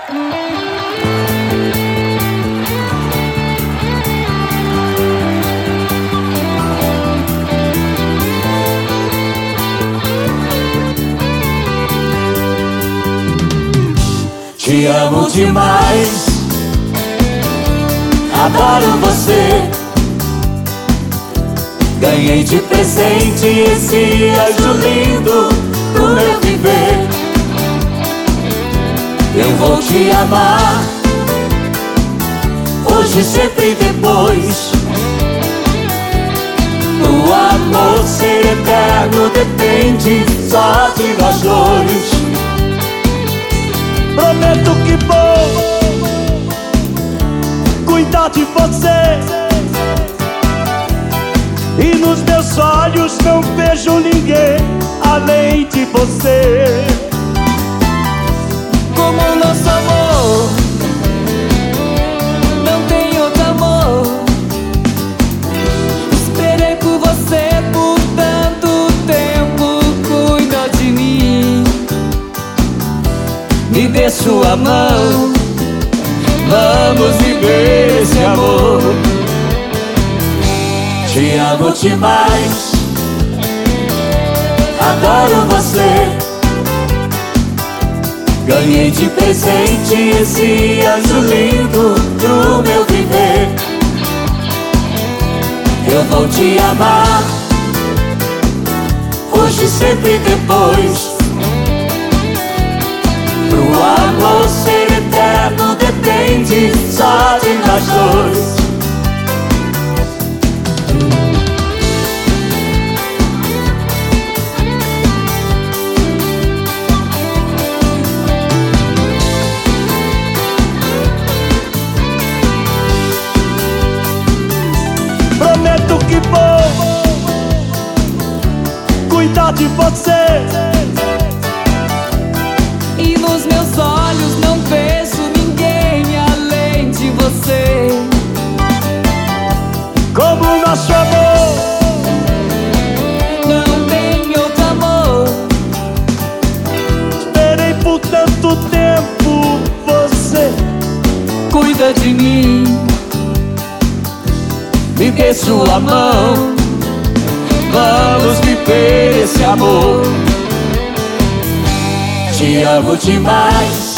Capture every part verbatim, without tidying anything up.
Te amo demais, adoro você. Ganhei de presente esse anjo lindo pro meu viver. Eu vou te amar, hoje, sempre, depois. O amor ser eterno depende só de nós dois. Prometo que vou cuidar de você, e nos meus olhos não vejo ninguém além de você. Como o nosso amor, não tem outro amor. Esperei por você por tanto tempo. Cuida de mim, me dê sua mão, vamos viver esse amor. Te amo demais, adoro você. Ganhei de presente esse anjo lindo pro meu viver. Eu vou te amar, hoje, sempre, depois. Pro amor ser eterno depende só de nós dois. Prometo que vou cuidar de você, e nos meus olhos não vejo ninguém além de você. como o nosso amor. Não tem outro amor. Esperei por tanto tempo você. Cuida de mim, me dê sua mão, vamos viver esse amor. Te amo demais,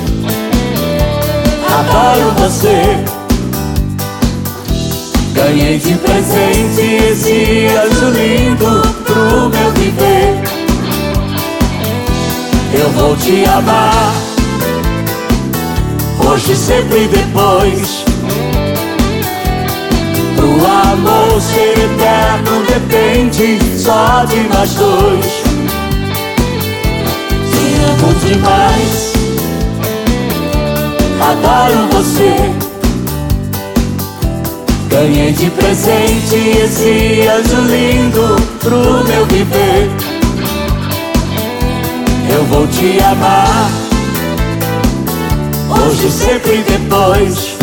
adoro você. Ganhei de presente esse anjo lindo pro meu viver. Eu vou te amar, hoje, sempre, depois. O amor ser eterno depende só de nós dois. Te amo demais, adoro você. Ganhei de presente esse anjo lindo pro meu viver. Eu vou te amar, hoje, sempre, depois.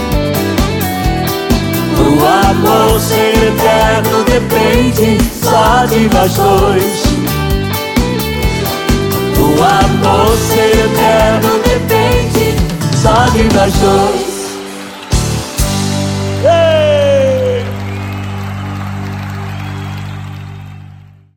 O amor ser eterno depende só de nós dois. O amor ser eterno depende só de nós dois.